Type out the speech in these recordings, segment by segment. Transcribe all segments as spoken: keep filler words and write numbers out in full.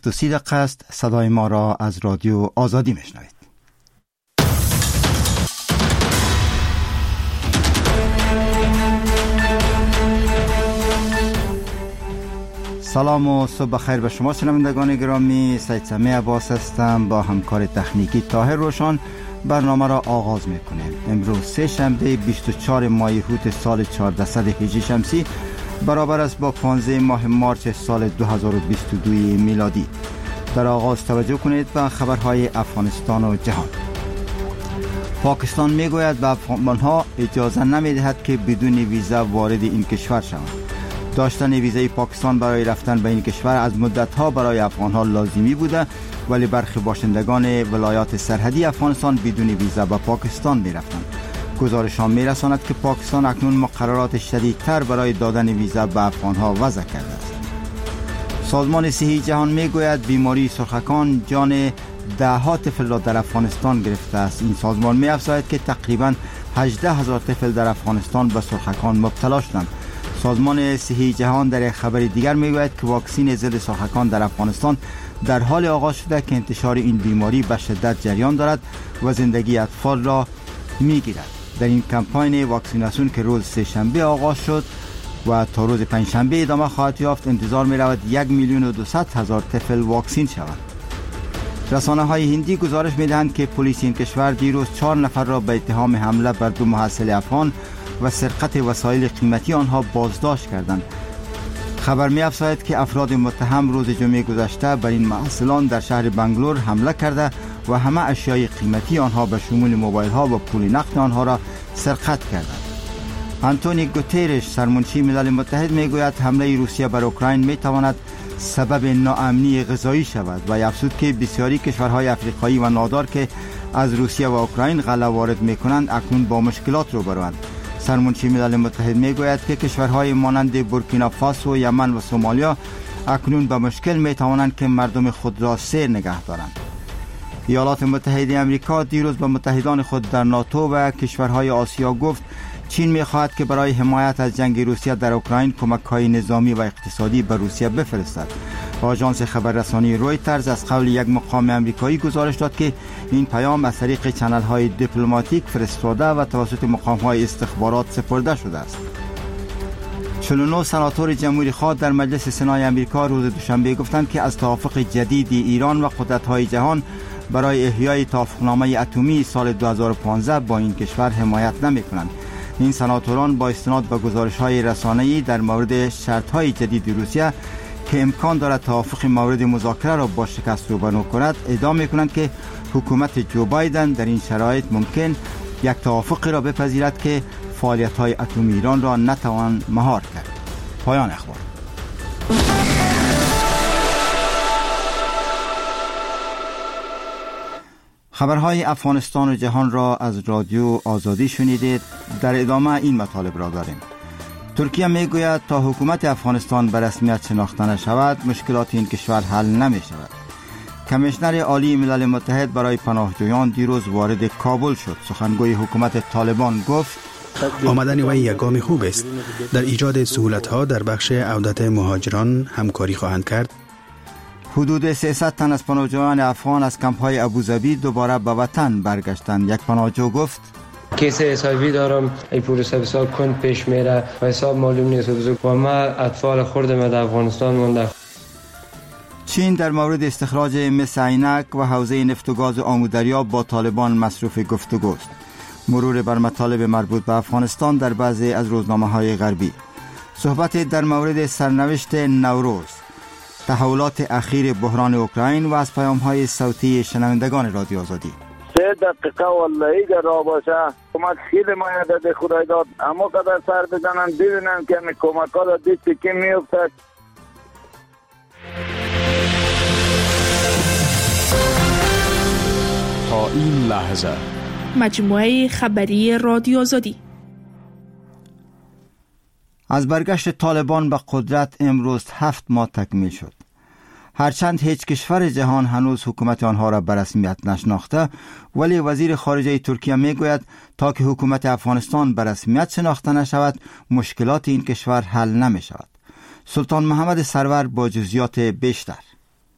دو سی دقیقه است. صدای ما را از رادیو آزادی میشنوید. سلام و صبح بخیر به شما شنوندگان گرامی. سید سمیع عباس هستم. با همکار تکنیکی طاهر روشن برنامه را آغاز میکنیم. امروز سه شنبه بیست و چهار ماه هوت سال چهاردهصد هجری شمسی برابر است با پانزده ماه مارس سال دو هزار و بیست و دو میلادی. در آغاز توجه کنید به خبرهای افغانستان و جهان. پاکستان میگوید به افغانها اجازه نمیدهد که بدون ویزا وارد این کشور شوند. داشتن ویزای پاکستان برای رفتن به این کشور از مدت‌ها برای افغانها لازمی بوده، ولی برخی باشندگان ولایات سرحدی افغانستان بدون ویزا به پاکستان می‌رفتند. گزارش‌ها می‌رساند که پاکستان اکنون مقررات شدیدتر برای دادن ویزا به افغانها وضع کرده است. سازمان صحی جهان میگوید بیماری سرخکان جان ده ها طفل را در افغانستان گرفته است. این سازمان می‌افزاید که تقریباً هجده هزار طفل در افغانستان به سرخکان مبتلا شدند. سازمان صحی جهان در خبر دیگر میگوید که واکسن ضد سرخکان در افغانستان در حال آغاز شده که انتشار این بیماری به شدت جریان دارد و زندگی اطفال را میگیرد. در این کمپاین واکسیناسیون که روز سه شنبه آغاز شد و تا روز پنج شنبه ادامه خواهد یافت، انتظار می رود یک میلیون و دویست هزار طفل واکسین شوند. رسانه های هندی گزارش می دهند که پلیس این کشور دیروز چهار نفر را به اتهام حمله بر دو محصل افغان و سرقت وسایل قیمتی آنها بازداشت کردند. خبر می افزاید که افراد متهم روز جمعه گذشته بر این محصلان در شهر بنگلور حمله کرده و همه اشیای قیمتی آنها به شمول موبایل ها و پول نقد آنها را سرقت کردند. آنتونی گوترش سرمنشی ملل متحد می گوید حمله روسیه بر اوکراین می تواند سبب ناامنی غذایی شود و افزود که بسیاری کشورهای افریقایی و نادار که از روسیه و اوکراین غله وارد می کنند اکنون با مشکلات روبروند. سرمنشی ملل متحد می گوید که کشورهای مانند بورکینافاسو، یمن و سومالیا اکنون به مشکل می توانند که مردم خود را سیر نگه دارند. ایالات متحده آمریکا دیروز به متحدان خود در ناتو و کشورهای آسیا گفت چین می خواهد که برای حمایت از جنگ روسیه در اوکراین کمک‌های نظامی و اقتصادی به روسیه بفرستد. آژانس خبررسانی رویترز از قول یک مقام آمریکایی گزارش داد که این پیام از طریق چنل‌های دیپلماتیک فرستاده و توسط مقام‌های استخبارات سپرده شده است. چهل و نه سناتور جمهوری خواه در مجلس سنای آمریکا روز دوشنبه گفتند که از توافق جدید ایران و قدرت‌های جهان برای احیای توافقنامه اتمی سال دو هزار و پانزده با این کشور حمایت نمی‌کنند. این سناتوران با استناد به گزارش‌های رسانه‌ای در مورد شرط‌های جدید روسیه که امکان دارد توافق مورد مذاکره را با شکست روبرو کند ادعا می‌کنند که حکومت جو بایدن در این شرایط ممکن یک توافقی را بپذیرد که فعالیت‌های اتمی ایران را نتوان مهار کرد. پایان اخبار. خبرهای افغانستان و جهان را از رادیو آزادی شنیدید. در ادامه این مطالب را داریم. ترکیه میگوید تا حکومت افغانستان به رسمیت شناخته نشود مشکلات این کشور حل نمی شود. کمیشنر عالی ملل متحد برای پناهجویان دیروز وارد کابل شد. سخنگوی حکومت طالبان گفت آمدن وی یک گام خوب است. در ایجاد سهولت‌ها در بخش عودت مهاجران همکاری خواهند کرد. حدود سیصد تن از پناهجویان افغان از کمپ‌های ابوظبی دوباره به وطن برگشتند. یک پناهجو گفت کیس حسابی دارم، این پروسه بسیار کند پیش میره و حساب معلوم نیست و ما اطفال خردم در افغانستان مونده. چین در مورد استخراج مس عینک و حوزه نفت و گاز آمودریا با طالبان مصروف گفتگوست. مرور بر مطالب مربوط به افغانستان در بعضی از روزنامه‌های غربی. صحبت در مورد سرنوشت نوروز، تحولات اخیر بحران اوکراین و از پیام‌های صوتی شنوندگان رادیو آزادی. سه دقیقه والله اگر را باشه کمک خیلی مایه ده خدای داد، اما قدر سر بزنن ببینن که می کمک ها را دید که کی میفتد. تا این لحظه مجموعه خبری رادیو آزادی. از برگشت طالبان به قدرت امروز هفت ماه تکمیل شد. هرچند هیچ کشور جهان هنوز حکومت آنها را به رسمیت نشناخته، ولی وزیر خارجه ترکیه میگوید تا که حکومت افغانستان به رسمیت شناخته نشود مشکلات این کشور حل نمی شود. سلطان محمد سرور با جزئیات بیشتر.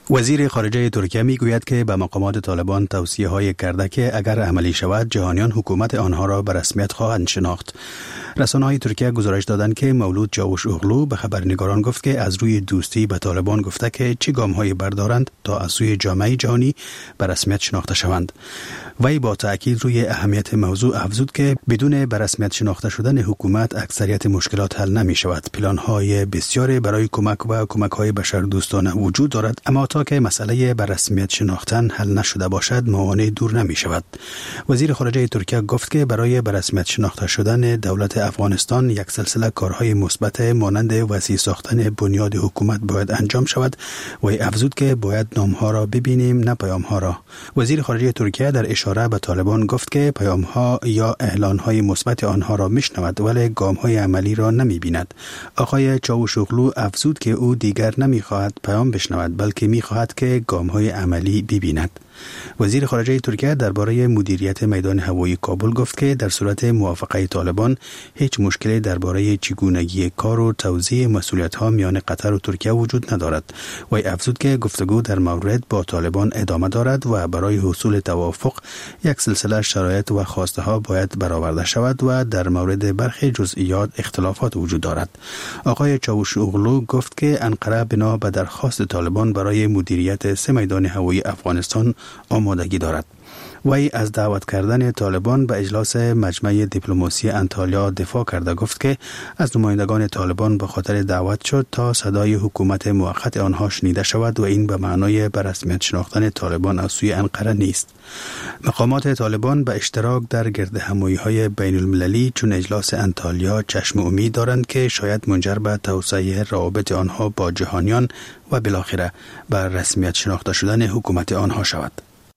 وزیر خارجه ترکیه میگوید که به مقامات طالبان توصیه های کرده که اگر عملی شود جهانیان حکومت آنها را به رسمیت خواهند شناخت. رسانه های ترکیه گزارش دادند که مولود چاوش اوغلو به خبرنگاران گفت که از روی دوستی به طالبان گفته که چه گام های بردارند تا از سوی جامعه جهانی به رسمیت شناخته شوند. وی با تاکید روی اهمیت موضوع افزود که بدون به رسمیت شناخته شدن حکومت اکثریت مشکلات حل نمی شود. پلان های بسیاری برای کمک و کمک های بشردوستانه وجود دارد، اما تا که مسئله به رسمیت شناختن حل نشده باشد موانع دور نمی شود. وزیر خارجه ترکیه گفت که برای به رسمیت شناخته شدن دولت افغانستان یک سلسله کارهای مثبت مانند وسیع ساختن بنیاد حکومت باید انجام شود و افزود که باید نامها را ببینیم نه پیامها را. وزیر خارجه ترکیه در اشاره به طالبان گفت که پیامها یا اعلانهای مثبت آنها را میشنود ولی گامهای عملی را نمیبیند. آقای چاوشوغلو افزود که او دیگر نمیخواهد پیام بشنود بلکه میخواهد که گامهای عملی ببیند. وزیر خارجه ترکیه درباره مدیریت میدان هوایی کابل گفت که در صورت موافقه طالبان هیچ مشکلی درباره چگونگی کار و توزیع مسئولیت‌ها میان قطر و ترکیه وجود ندارد. و افزود که گفتگو در مورد با طالبان ادامه دارد و برای حصول توافق یک سلسله شرایط و خواسته ها باید برآورده شود و در مورد برخی جزئیات اختلافات وجود دارد. آقای چاوشوغلو گفت که انقره بنا به درخواست طالبان برای مدیریت سه میدان هوایی افغانستان آمادگی دارد. وی از دعوت کردن طالبان به اجلاس مجمع دیپلماسی انطالیا دفاع کرده گفت که از نمایندگان طالبان به خاطر دعوت شد تا صدای حکومت موقت آنها شنیده شود و این به معنای به رسمیت شناختن طالبان از سوی انقره نیست. مقامات طالبان به اشتراک در گرد همایی‌های بین المللی چون اجلاس انطالیا چشم امید دارند که شاید منجر به توسعه روابط آنها با جهانیان و بالاخره به رسمیت شناخته شدن حکومت آنها شود.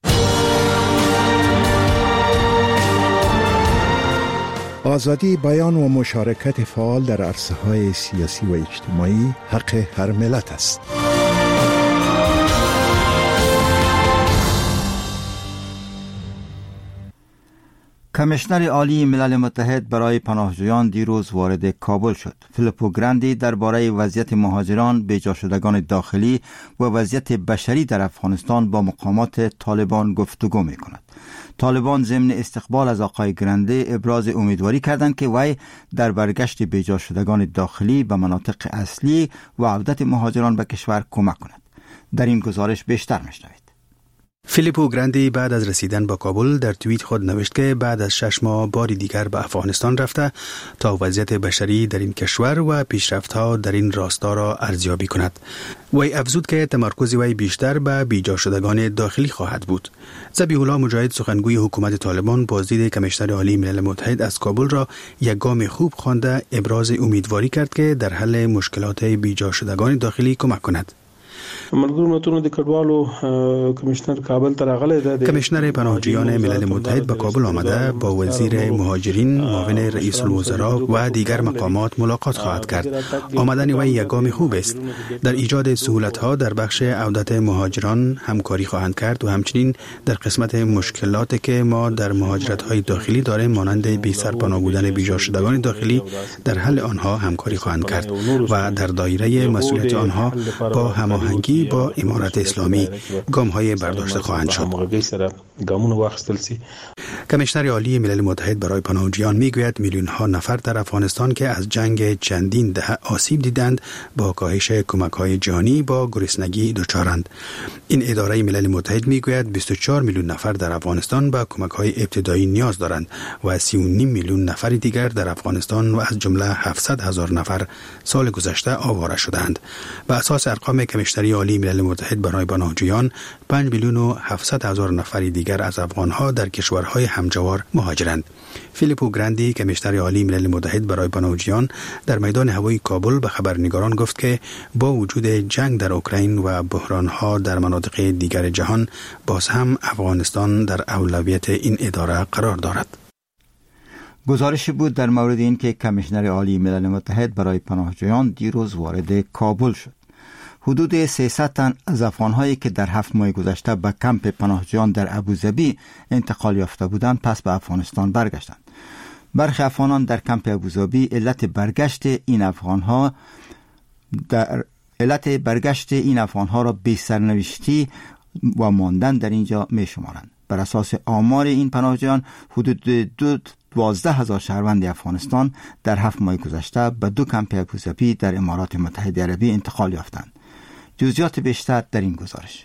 آزادی بیان و مشارکت فعال در عرصه‌های سیاسی و اجتماعی حق هر ملت است. کمیشنر عالی ملل متحد برای پناهجویان دیروز وارد کابل شد. فیلیپو گراندی درباره وضعیت مهاجران، بیجا شدگان داخلی و وضعیت بشری در افغانستان با مقامات طالبان گفتگو می کند. طالبان ضمن استقبال از آقای گراندی ابراز امیدواری کردند که وی در برگشت بیجا شدگان داخلی به مناطق اصلی و عودت مهاجران به کشور کمک کند. در این گزارش بیشتر میشنوید. فیلیپو گراندی بعد از رسیدن به کابل در توییت خود نوشت که بعد از شش ماه باری دیگر به افغانستان رفته تا وضعیت بشری در این کشور و پیشرفت‌ها در این راستا را ارزیابی کند. وی افزود که تمرکز وی بیشتر به بیجا شدگان داخلی خواهد بود. ذبیح الله مجاهد سخنگوی حکومت طالبان بازدید کمیشنر عالی ملل متحد از کابل را یک گام خوب خوانده ابراز امیدواری کرد که در حل مشکلات بیجا شدگان داخلی کمک کند. کمیشنر پناهجویان ملل متحد به کابل آمده با وزیر مهاجرین، معاون رئیس الوزراء و دیگر مقامات ملاقات خواهد کرد. آمدن وی یک گام خوب است. در ایجاد سهولت‌ها در بخش عودت مهاجران همکاری خواهند کرد و همچنین در قسمت مشکلاتی که ما در مهاجرت‌های داخلی داریم مانند بی سرپناه بودن بیجا شدگان داخلی در حل آنها همکاری خواهند کرد و در دایره مسئولیت آنها با هماهنگی با امارت اسلامی گام‌های برداشته خواهند شد. کمیشنر عالی ملل متحد برای پناهجویان میگوید میلیون‌ها نفر در افغانستان که از جنگ چندین دهه آسیب دیدند با کاهش کمک‌های جهانی با گرسنگی دچارند. این اداره ملل متحد میگوید بیست و چهار میلیون نفر در افغانستان با کمک‌های ابتدایی نیاز دارند و سی و نیم میلیون نفر دیگر در افغانستان و از جمله هفتصد هزار نفر سال گذشته آواره شدند. بر اساس ارقام کمیشنری عالی ملل متحد برای پناهجویان پنج میلیون و هفتصد هزار نفر دیگر از افغان‌ها در کشورهای همجوار مهاجرند. فیلیپو گراندی کمیشنر عالی ملل متحد برای پناهجویان در میدان هوایی کابل به خبرنگاران گفت که با وجود جنگ در اوکراین و بحران‌ها در مناطق دیگر جهان باز هم افغانستان در اولویت این اداره قرار دارد. گزارشی بود در مورد این که کمیشنر عالی ملل متحد برای پناهجویان دیروز وارد کابل شد. حدود سیصد تن از افغان‌هایی که در هفت ماه گذشته به کمپ پناهجویان در ابوظبی انتقال یافته بودند پس به افغانستان برگشتند. برخی افغانان در کمپ ابوظبی علت برگشت این افغان‌ها در علت برگشت این افغانها را بی سرنوشتی و ماندن در اینجا می شمارند. بر اساس آمار این پناهجویان حدود دو دوازده هزار شهروند افغانستان در هفت ماه گذشته به دو کمپ ابوظبی در امارات متحده عربی انتقال یافتند. جزئیات بیشتر در این گزارش.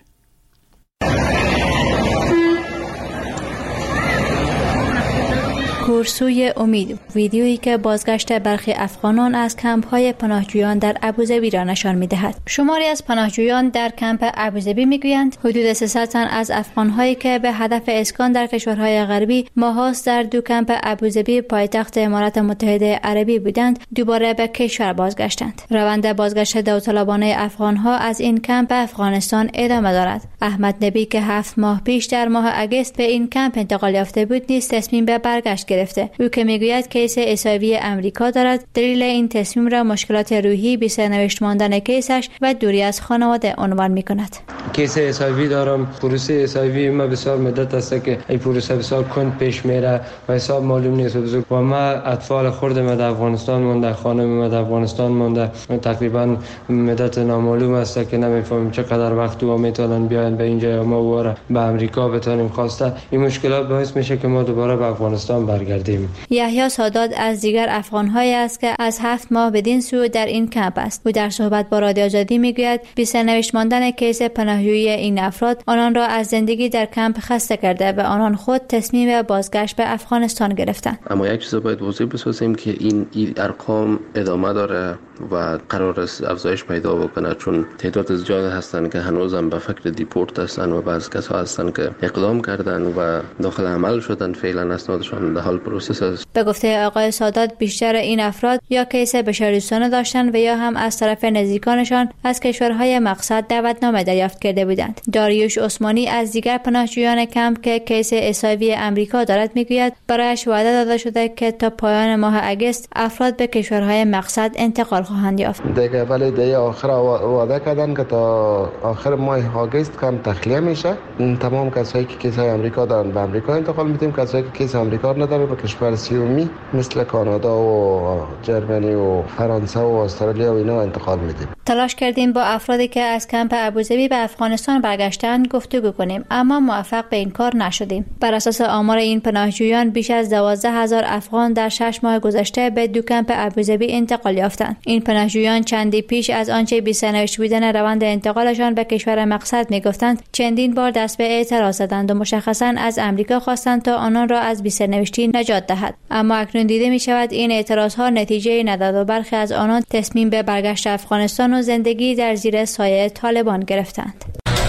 کورسوی امید، ویدیویی که بازگشت برخی افغانان از کمپ‌های پناهجویان در ابوظبی را نشان می‌دهد. شماری از پناهجویان در کمپ ابوظبی می‌گویند حدود سیصد تن از افغان‌هایی که به هدف اسکان در کشورهای غربی ماهاست در دو کمپ ابوظبی پایتخت امارات متحده عربی بودند، دوباره به کشور بازگشتند. روند بازگشت داوطلبانه افغان‌ها از این کمپ به افغانستان ادامه دارد. احمد نبی که هفت ماه پیش در ماه اگست به این کمپ انتقال یافته بود، نیز تصمیم به برگشت گرفته. او که میگوید کیس اسایوی امریکا دارد، دلیل این تصمیم را مشکلات روحی، بی سرنوشت ماندن کیسش و دوری از خانواده عنوان میکند. کیس اسایوی دارم. پروسه اسایوی ما بسیار مدت است که این پروسه بسیار کند پیش میره و حساب معلوم نیست و ما اطفال خرد ما در افغانستان مونده، خانم ما در افغانستان مونده، تقریبا مدت نامعلوم است که نمیفهمیم چقدر وقت و میتونن بیاین به اینجا یا ما دوباره به امریکا بتونیم خواسته. این مشکلات باعث میشه که ما دوباره به افغانستان برگردیم. یحیی سادات از دیگر افغان‌هایی است که از هفت ماه بدین سو در این کمپ است. او در صحبت با رادیو آزادی میگوید بی سرنوشت ماندن کیس پناهجویی این افراد آنان را از زندگی در کمپ خسته کرده و آنان خود تصمیم بازگشت به افغانستان گرفتند. اما یک چیز باید واضح بسازیم که این این ارقام ادامه داره و قرار است افزایش پیدا بکنه، چون تعداد زیاد هستند که هنوزم به فکر دیپورت هستند و بعضی کسا هستند که اقدام کردن و داخل عمل شدن، فعلا اسنادشان در حال پروسس است. به گفته آقای سادات بیشتر این افراد یا کیس بشاردوستانه داشتند و یا هم از طرف نزدیکانشان از کشورهای مقصد دعوتنامه دریافت کرده بودند. داریوش عثمانی از دیگر پناهجویان کمپ که کیس اسایوی امریکا دارد میگوید برایش وعده داده شده که تا پایان ماه اگست افراد به کشورهای مقصد انتقال خواهند یافت. دیگه ولی دیگه آخر وعده کردن که تا آخر ماه آگوست کم تخلیه میشه. تمام کسایی که کیس امریکا دارن به امریکا انتقال میدیم، کسایی که کیس امریکا ندارن به کشور سومی مثل کانادا و جرمنی و فرانسه و استرالیا و اینا انتقال میدیم. تلاش کردیم با افرادی که از کمپ ابوظبی به افغانستان برگشتند گفتگو کنیم، اما موفق به این کار نشدیم. بر اساس آمار این پناهجویان بیش از دوازده هزار افغان در شش ماه گذشته به دو کمپ ابوظبی انتقال یافتند. این پناهجویان چندی پیش از آنچه بی سرنوشت بودن روند انتقالشان به کشور مقصد میگفتند، چندین بار دست به اعتراض زدند و مشخصاً از امریکا خواستند تا آنان را از بی سرنوشتی نجات دهد. اما اکنون دیده می شود این اعتراضها نتیجه نداد و برخی از آنان تصمیم به برگشت افغانستان و زندگی در زیر سایه طالبان گرفتند.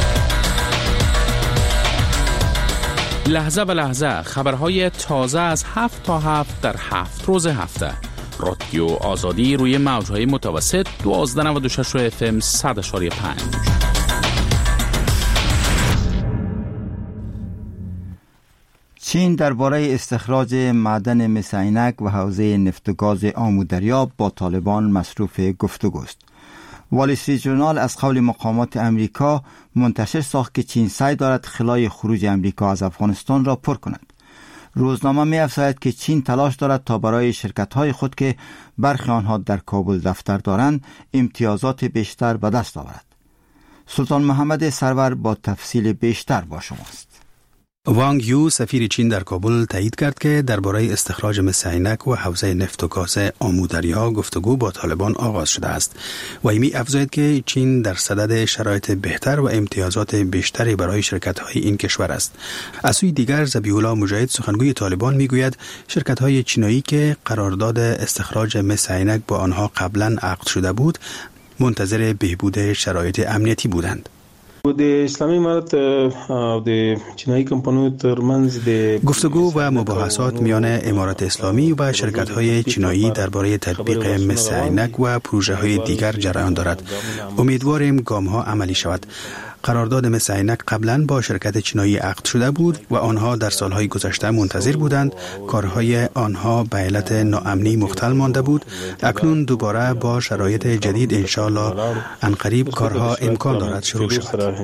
لحظه به لحظه خبرهای تازه از هفت تا هفت در هفت روز هفته. رادیو آزادی روی موجهای متوسط دوازده نود و شش اف ام صد و پنج. چین درباره استخراج معدن مس عینک و حوزه نفت و گاز آمودریا با طالبان مصروف گفتگوست. وال استریت ژورنال از قول مقامات امریکا منتشر ساخت که چین سعی دارد خلای خروج امریکا از افغانستان را پر کند. روزنامه می افزاید که چین تلاش دارد تا برای شرکت‌های خود که برخی آنها در کابل دفتر دارند امتیازات بیشتر به دست آورد. سلطان محمد سرور با تفصیل بیشتر با شماست. وانگ یو سفیر چین در کابل تایید کرد که درباره استخراج مس عینک و حوزه نفت و گاز آمودریا گفتگو با طالبان آغاز شده است و می افزاید که چین در صدد شرایط بهتر و امتیازات بیشتری برای شرکت‌های این کشور است. از سوی دیگر ذبیح الله مجاهد سخنگوی طالبان میگوید شرکت‌های چینایی که قرارداد استخراج مس عینک با آنها قبلا عقد شده بود منتظر بهبود شرایط امنیتی بودند. د اسلامي امارت او د چینایي کمپانیو ترمنځ د گفتگو و مباحثات میان امارات اسلامی و شرکت‌های چینایی درباره تطبیق مس عینک و پروژه‌های دیگر جریان دارد. امیدواریم گام‌ها عملی شود. قرارداد مس عینک قبلا با شرکت چینایی عقد شده بود و آنها در سالهای گذشته منتظر بودند. کارهای آنها به علت ناامنی مختل مانده بود. اکنون دوباره با شرایط جدید انشالله عنقریب کارها امکان دارد شروع شود.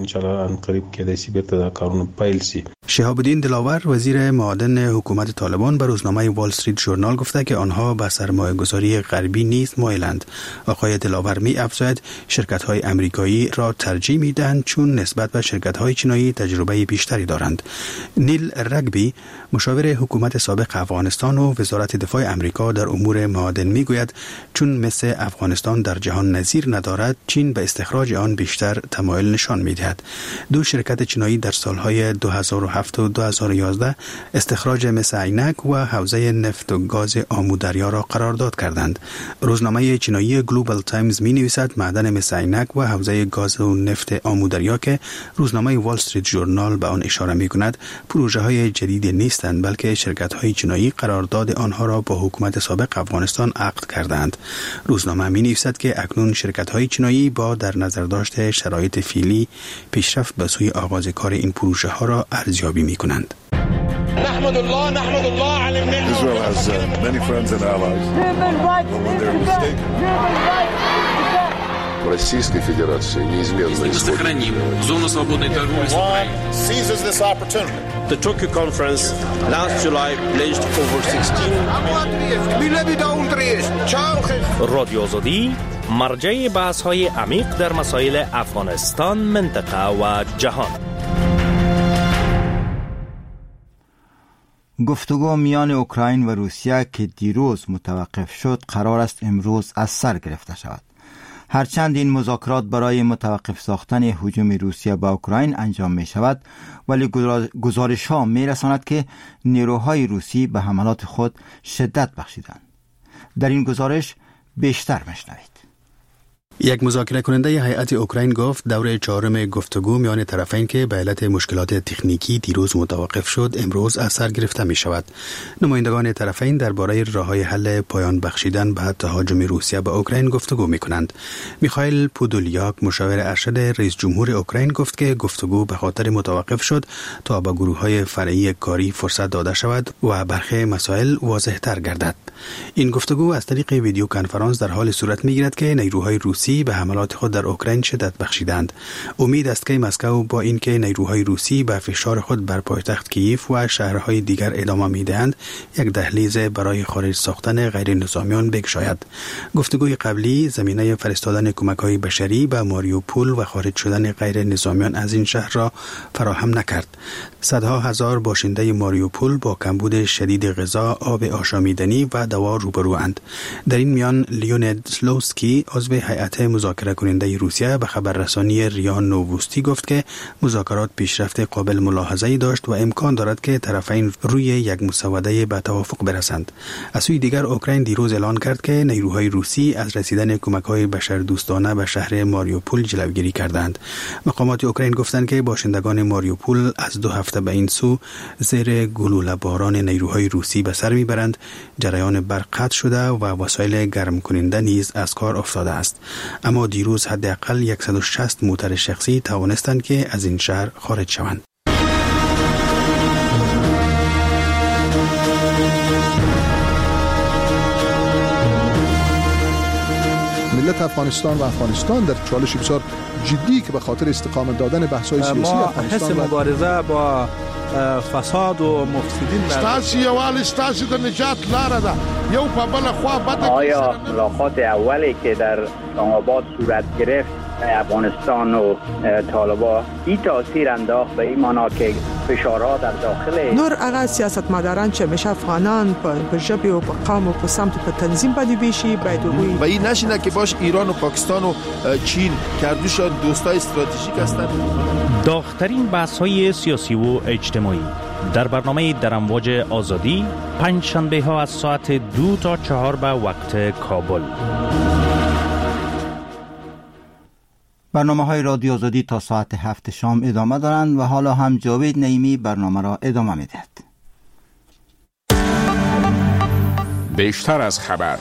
شهاب الدین دلاور وزیر معادن حکومت طالبان به روزنامه وال استریت ژورنال گفته که آنها به سرمایه گذاری غربی نیز مایلند. آقای دلاور می افزاید شرکت های امریکایی را ترجیح می دهند چون نسبت به شرکت های چینایی تجربه بیشتری دارند. نیل رگبی مشاور حکومت سابق افغانستان و وزارت دفاع امریکا در امور معادن می گوید چون مثل افغانستان در جهان نظیر ندارد، چین به استخراج آن بیشتر تمایل نشان می دهد. دو شرکت چینایی در سالهای دو هزار و هفت و دو هزار و یازده استخراج مس عینک و حوزه نفت و گاز آمودریا را قرارداد کردند. روزنامه چینایی گلوبال تایمز می نویسد معدن مس عینک و حوزه گاز و نفت آمودریا که روزنامه وال استریت ژورنال به آن اشاره می کند پروژه های جدید نیستند، بلکه شرکت های چینایی قرارداد آنها را با حکومت سابق افغانستان عقد کردند. روزنامه می نویسد که اکنون شرکت های چینایی با در نظر داشت شرایط فعلی پیشرفت به سوی آغاز کار این پروژه ها را ارزیابی می کنند. نحمد الله نحمد الله على النعمة. Israel has uh, many friends and allies. But when they're mistaken. Российской Федерации неизменно исходит. Зону свободной торговли с Украиной. Seizes this opportunity. The Tokyo conference last July pledged over sixteen. رادیو آزادی مرجع بحث‌های عمیق در مسائل افغانستان، منطقه و جهان. گفتگو میان اوکراین و روسیه که دیروز متوقف شد قرار است امروز از سر گرفته شود. هرچند این مذاکرات برای متوقف ساختن هجوم روسیه به اوکراین انجام می شود، ولی گزارش ها می رساند که نیروهای روسی به حملات خود شدت بخشیدند. در این گزارش بیشتر مشنوید. یک مذاکره کننده هیئت اوکراین گفت دور چهارم گفتگو میان طرفین که به علت مشکلات تکنیکی دیروز متوقف شد امروز از سر گرفته می شود. نمایندگان طرفین درباره راه‌های حل پایان بخشیدن به تهاجم روسیه به اوکراین گفتگو می کنند. میخائیل پودولیاک مشاور ارشد رئیس جمهور اوکراین گفت که گفتگو به خاطر متوقف شد تا به گروه‌های فرعی کاری فرصت داده شود و برخی مسائل واضح‌تر گردد. این گفتگو از طریق ویدیو کنفرانس در حال صورت می‌گیرد که نیروهای روسی به حملات خود در اوکراین شدت بخشیدند. امید است که مسکو با اینکه نیروهای روسی به فشار خود بر پایتخت کیف و شهرهای دیگر ادامه می‌دهند، یک دهلیز برای خارج ساختن غیر نظامیان بگشاید. گفتگوی قبلی زمینه فرستادن کمک‌های بشری به ماریوپول و خارج شدن غیر نظامیان از این شهر را فراهم نکرد. صدها هزار باشنده ماریوپول با کمبود شدید غذا، آب آشامیدنی و دوا روبروند. در این میان لیونید سلوسکی عضو هیئت مذاکره کننده روسیه به خبررسانی ریا نووستی گفت که مذاکرات پیشرفت قابل ملاحظه‌ای داشت و امکان دارد که طرفین روی یک مسوده به توافق برسند. از سوی دیگر اوکراین دیروز اعلان کرد که نیروهای روسی از رسیدن کمک‌های بشردوستانه به شهر ماریوپول جلوگیری کردند. مقامات اوکراین گفتند که باشندگان ماریوپول از دو هفته به این سو زیر گلوله باران نیروهای روسی به سر میبرند. جریان برق قطع شده و وسایل گرم کننده نیز از کار افتاده است. اما دیروز حداقل صد و شصت موتر شخصی توانستند که از این شهر خارج شوند. ملت افغانستان و افغانستان در چالش بسیار جدی که به خاطر استقامت دادن بحث‌های سیاسی افغانستان ما حس مبارزه با فساد و مفسدین ستاسو یوال ستاسو د نجات لاره ده یو په بل خوا بده. آیا ملاقات اولی که در اسلام آباد صورت گرفت افغانستان و طالبان این تاثیر انداخت به این معنا که فشارها در داخل نور هغه سیاستمداران چې همیشه افغانان په ژبه او په قوم او په سمت په تنظیم باندې بیشي باید وګوري و این نشینه که باش ایران و پاکستان و چین کردوشان دوستای استراتژیک هستند. داغ‌ترین بحث‌های سیاسی و اجتماعی در برنامه در امواج آزادی پنج شنبه ها از ساعت دو تا چهار به وقت کابل. برنامه های رادیو آزادی تا ساعت هفت شام ادامه دارند و حالا هم جاوید نعیمی برنامه را ادامه می‌دهد. بیشتر از خبر.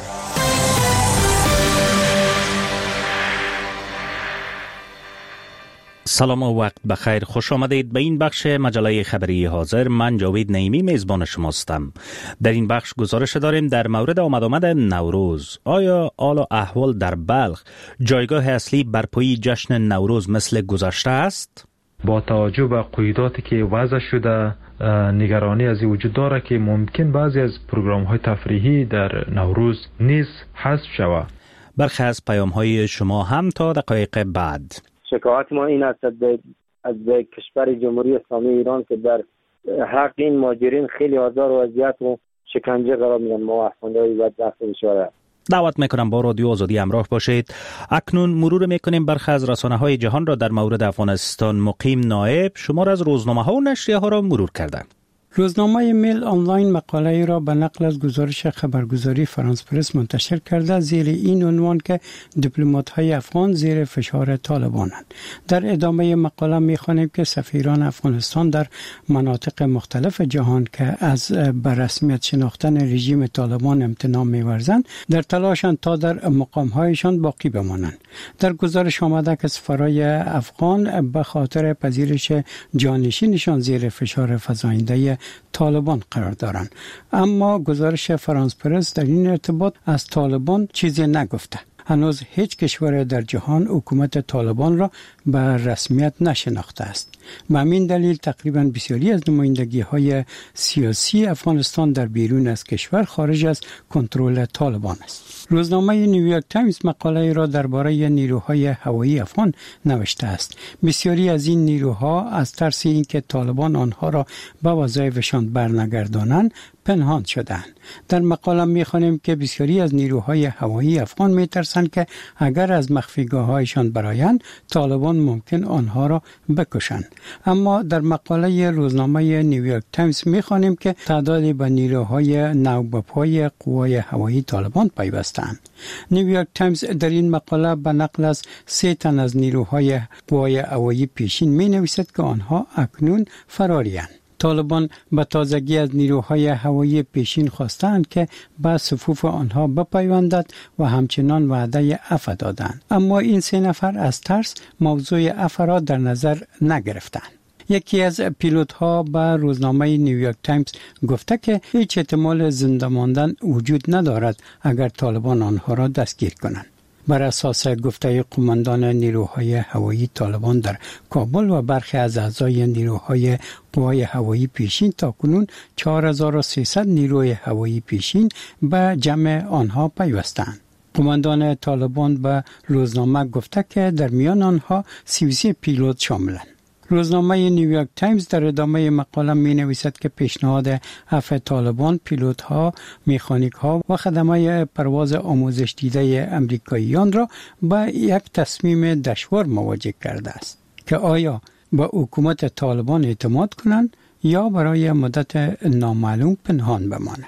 سلام و وقت بخیر، خوش آمدید به این بخش مجله خبری حاضر. من جاوید نعیمی میزبان شماستم. در این بخش گزارش داریم در مورد آمد آمد نوروز. آیا حال و احوال در بلخ جایگاه اصلی برپایی جشن نوروز مثل گذشته است؟ با توجه به قیوداتی که وضع شده، نگرانی از این وجود داره که ممکن بعضی از پروگرام های تفریحی در نوروز نیز حذف شود. برخی از پیام های شما هم تا دقایق بعد. شکایت ما این است از کشور جمهوری اسلامی ایران که در حق این مهاجرین خیلی آزار و اذیت و شکنجه قرار میدن. ما افغان‌های بدبخت اشاره دعوت میکنم با رادیو آزادی همراه باشید. اکنون مرور میکنیم برخی از رسانه‌های جهان را در مورد افغانستان. مقیم نایب شمار از روزنامه‌ها و نشریه‌ها را مرور کرده. روزنامه میل آنلاین مقاله ای را به نقل از گزارش خبرگزاری فرانس پرس منتشر کرده زیر این عنوان که دیپلمات‌های افغان زیر فشار طالبانند. در ادامه مقاله می‌خوانیم که سفیران افغانستان در مناطق مختلف جهان که از به رسمیت شناختن رژیم طالبان امتناع می‌ورزند در تلاشند تا در مقام‌هایشان باقی بمانند. در گزارش آمده که سفرای افغان به خاطر پذیرش جانشینشان زیر فشار فزاینده طالبان قرار دارند، اما گزارش فرانس پرس در این ارتباط از طالبان چیزی نگفته. هنوز هیچ کشور در جهان حکومت طالبان را به رسمیت نشناخته است. به همین دلیل تقریبا بسیاری از نمایندگی های سیاسی افغانستان در بیرون از کشور خارج از کنترل طالبان است. روزنامه نیویورک تایمز مقاله را درباره نیروهای هوایی افغان نوشته است. بسیاری از این نیروها از ترس اینکه طالبان آنها را به وظایفشان برنگردانند پنهان شدند. در مقاله می‌خوانیم که بسیاری از نیروهای هوایی افغان می‌ترسند که اگر از مخفیگاه‌هایشان برآیند طالبان ممکن آنها را بکشند. اما در مقاله روزنامه نیویورک تایمز می‌خوانیم که تعدادی به نیروهای نوبه‌پای قوای هوایی طالبان پیوستند. نیویورک تایمز در این مقاله به نقل از سه تن از نیروهای قوای هوایی پیشین می‌نویسد که آنها اکنون فرارند. طالبان به تازگی از نیروهای هوایی پیشین خواستند که به صفوف آنها بپیوندد و همچنان وعده عفو دادند، اما این سه نفر از ترس موضوع عفو را در نظر نگرفتند. یکی از پیلوت‌ها به روزنامه نیویورک تایمز گفته که هیچ احتمال زنده ماندن وجود ندارد اگر طالبان آنها را دستگیر کنند. بر اساس گفته قماندان نیروهای هوایی طالبان در کابل و برخی از اعضای نیروهای قوای هوایی پیشین تاکنون چهار هزار و سیصد نیروی هوایی پیشین به جمع آنها پیوستند. قماندان طالبان به روزنامه گفته که در میان آنها سی و سه پیلوت شاملند. روزنامه نیویورک تایمز در ادامه مقاله می نویسد که پیشنهاد عفو طالبان پیلوت ها، مکانیک ها و خدمای پرواز آموزش دیده امریکاییان را به یک تصمیم دشوار مواجه کرده است که آیا به حکومت طالبان اعتماد کنند یا برای مدت نامعلوم پنهان بمانند.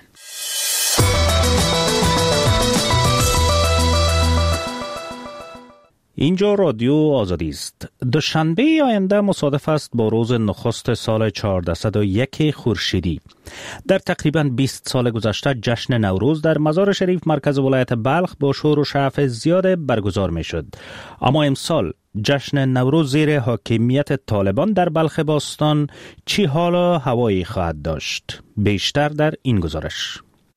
اینجا رادیو آزادی است. دوشنبه آینده مصادف است با روز نخست سال چهارصد و یک خورشیدی. در تقریباً بیست سال گذشته جشن نوروز در مزار شریف مرکز ولایت بلخ با شور و شعف زیاد برگزار می شد. اما امسال جشن نوروز زیر حاکمیت طالبان در بلخ باستان چی حال و هوایی خواهد داشت؟ بیشتر در این گزارش.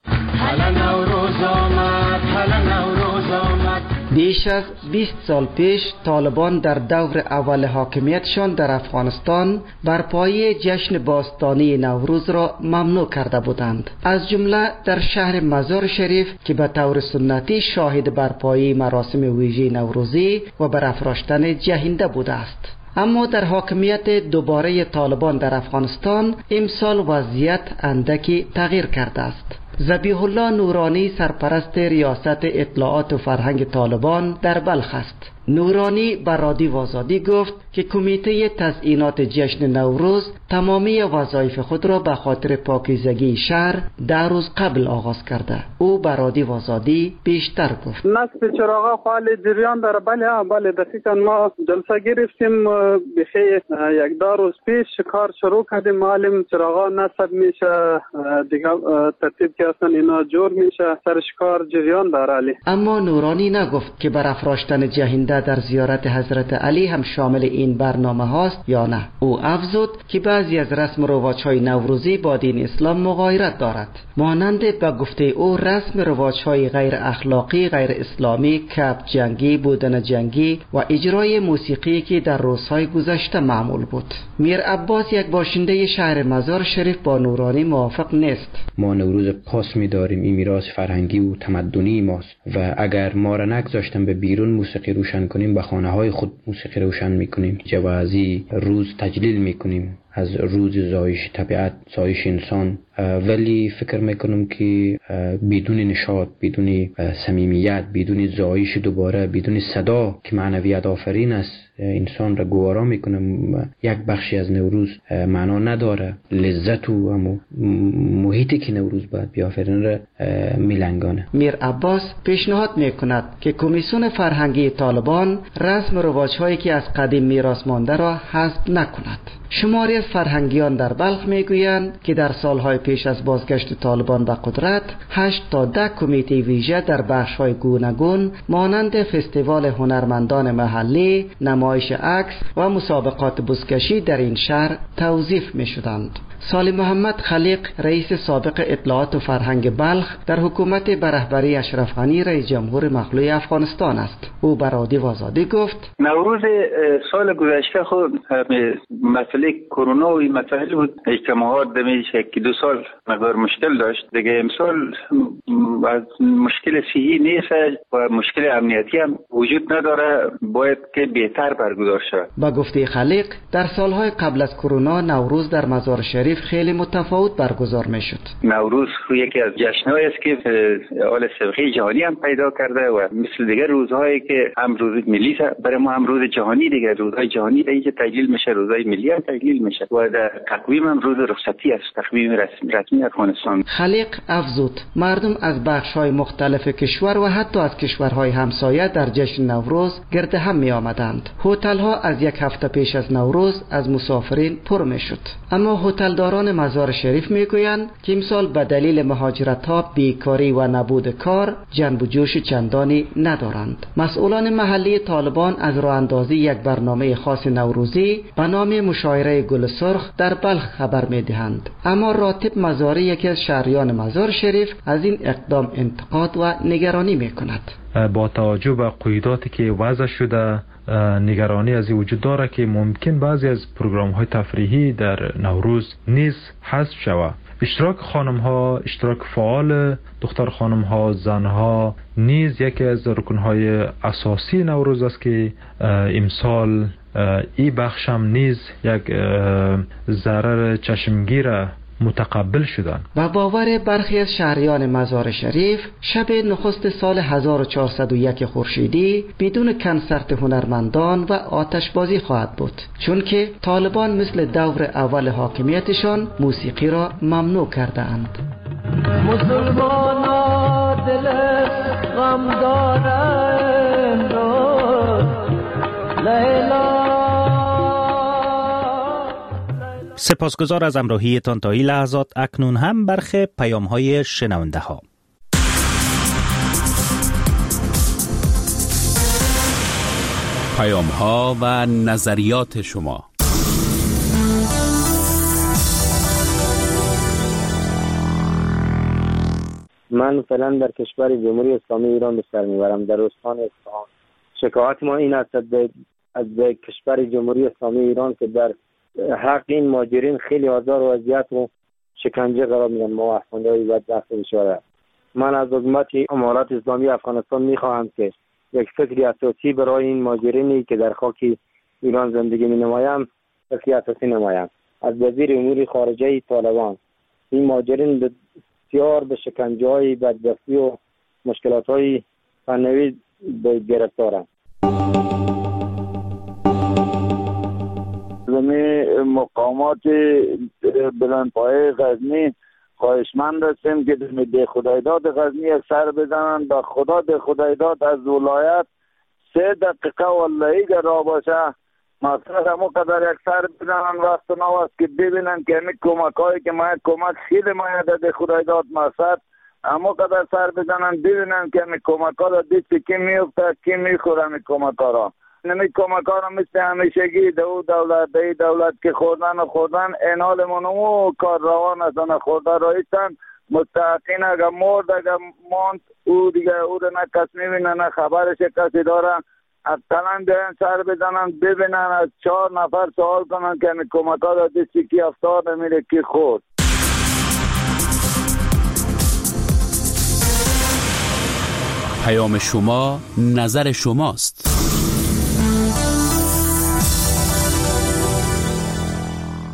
بیش از بیست سال پیش طالبان در دور اول حاکمیتشان در افغانستان برپایی جشن باستانی نوروز را ممنوع کرده بودند، از جمله در شهر مزار شریف که به طور سنتی شاهد برپایی مراسم ویژه نوروزی و برافراشتن جهنده بوده است. اما در حاکمیت دوباره طالبان در افغانستان امسال وضعیت اندکی تغییر کرده است. ذبیح الله نورانی سرپرست ریاست اطلاعات و فرهنگ طالبان در بلخ است. نورانی به رادیو آزادی گفت که کمیته تزیینات جشن نوروز تمامی وظایف خود را به خاطر پاکیزگی شهر در روز قبل آغاز کرده. او به رادیو آزادی بیشتر گفت. نصب چراغا فعال جریان داره. بله بله دقیقاً ما جلسه گرفتیم بخی یک دو روز پیش کار شروع کردیم. معلم چراغا نصب میشه دیگه ترتیب که اصلا اینا جور میشه سرش کار جریان داره. علی اما نورانی نگفت که برافراشتن جهنده آینده در زیارت حضرت علی هم شامل این برنامه هاست یا نه. او افزود که بعضی از رسم و رواج‌های نوروزی با دین اسلام مغایرت دارد، مانند به گفته او رسم رواج‌های غیر اخلاقی، غیر اسلامی، کپ جنگی، بودن جنگی و اجرای موسیقی که در روزهای گذشته معمول بود. میر عباس یک باشنده شهر مزار شریف با نورانی موافق نیست. ما نوروز خاص می داریم، این میراث فرهنگی و تمدنی ماست و اگر ما را نگذاشتن به بیرون موسیقی روشن کنیم، به خانه های خود موسیقی روشن می کنیم و از این روز تجلیل می کنیم، از روز زایش طبیعت، زایش انسان. ولی فکر میکنم که بدون نشاط، بدون صمیمیت، بدون زایش دوباره، بدون صدا که معنویت آفرین است انسان را گوارا میکنم، یک بخشی از نوروز معنا نداره. لذت و همو محیطی که نوروز باید بیافرین را میلنگانه. میر عباس پیشنهاد میکند که کمیسیون فرهنگی طالبان رسم و رواج‌هایی که از قدیم میراث مانده را حذف نکند. شماری از فرهنگیان در بلخ میگویند که در سالهای پیش از بازگشت طالبان به قدرت هشت تا ده کمیته ویژه در بخش‌های گوناگون مانند فستیوال هنرمندان محلی، نمایش عکس و مسابقات بزکشی در این شهر توظیف می‌شدند. سالی محمد خلیق رئیس سابق اطلاعات و فرهنگ بلخ در حکومت به رهبری اشرف غنی رئیس جمهور مخلوع افغانستان است. او بر رادیو آزادی گفت نوروز سال گذشته خود مسئله کرونا و این مسائل بود، اجتماعات دمیش که دو سال مقدار مشکل داشت دیگه. امسال از مشکل صحی نیست و مشکل امنیتی هم وجود نداره، باید که بهتر برگزار شود. با گفته خلیق در سالهای قبل از کرونا نوروز در مزار شریف خیلی متفاوت برگزار می شد. نوروز یکی از جشن‌هایی است که حال سابقه جهانی هم پیدا کرده و مثل دیگر روزهایی که هم روز ملی برای ما هم روز جهانی، دیگر روزهای جهانی دیگه که تجلیل میشه، روزهای ملی هم تجلیل میشه و در تقویم هم روز رخصتی است، تقویم رسمی رسمی افغانستان. خلیق افزود مردم از بخش‌های مختلف کشور و حتی از کشورهای همسایه در جشن نوروز گرد هم می آمدند. هتل‌ها از یک هفته پیش از نوروز از مسافرین پر می شد. اما هتلداران مزار شریف میگویند که امسال به دلیل مهاجرت‌ها، بیکاری و نبود کار جنب و جوش چندانی ندارند. مسئولان محلی طالبان از راه اندازی یک برنامه خاص نوروزی به نام مشاعره گل سرخ در بلخ خبر میدهند، اما راتب مزاری یکی از شهریان مزار شریف از این اقدام انتقاد و نگرانی میکند. با توجه به قیوداتی که وضع شده، نگرانی از این وجود داره که ممکن بعضی از پروگرام های تفریحی در نوروز نیز حذف شود. اشتراک خانم ها، اشتراک فعال دختر خانم ها، زن ها نیز یکی از رکن های اساسی نوروز است که امسال این بخش هم نیز یک ضرر چشمگیر متقبل شدن. و باور برخی از شهریان مزار شریف شب نخست سال هزار و چهارصد و یک خورشیدی بدون کنسرت هنرمندان و آتشبازی خواهد بود، چون که طالبان مثل دور اول حاکمیتشان موسیقی را ممنوع کرده اند. مسلمانا دل غم دارن لیلا. سپاسگزار از همراهیتان تا این لحظات. اکنون هم برخی پیام های شنونده ها. پیام ها و نظریات شما. من فعلا در کشور جمهوری اسلامی ایران به سر میبرم، در استان اصفهان. شکایت ما این است از کشور جمهوری اسلامی ایران که در حق این مهاجرین خیلی آزار و اذیت و شکنجه قرار میدن ما افغان‌های بدبخت بیچاره. من از حکومت امارات اسلامی افغانستان میخواهم که یک فکری اساسی برای این مهاجرینی که در خاک ایران زندگی مینمایند فکری اساسی نمایند. از وزیر امور خارجه طالبان این مهاجرین بسیار به شکنجه‌های بدبختی و مشکلات‌های فنی گرفتارند. زمین مقامات بلندپایه غزنی خواهشمند هستیم که ده خدایداد غزنی یک سر بزنن. به خدا ده خدایداد از ولایت سه دقیقه والله که را باشه مقصد همون قدر یک سر بزنن. وقت نو است که ببینن که همین کمک هایی که ما کمک خیلی مایده ده خدایداد مقصد اما قدر سر بزنن ببینن که می کمک ها را دست کی میفته کی میخوره می کمک ها را. نمی کمک ها را مثل همیشگی دو دولت دی دولت که خوردن و خوردن این حال منو کار روان از آن خورده رایستن مستحقین اگر مرد اگر ماند او دیگه او را نه کس میبینه نه خبرش کسی داره. اقلا بیان سر بزنن ببینن از چهار نفر سوال کنن که می کمک ها را دستی کی افتاد میره کی خورد. پیام شما نظر شماست.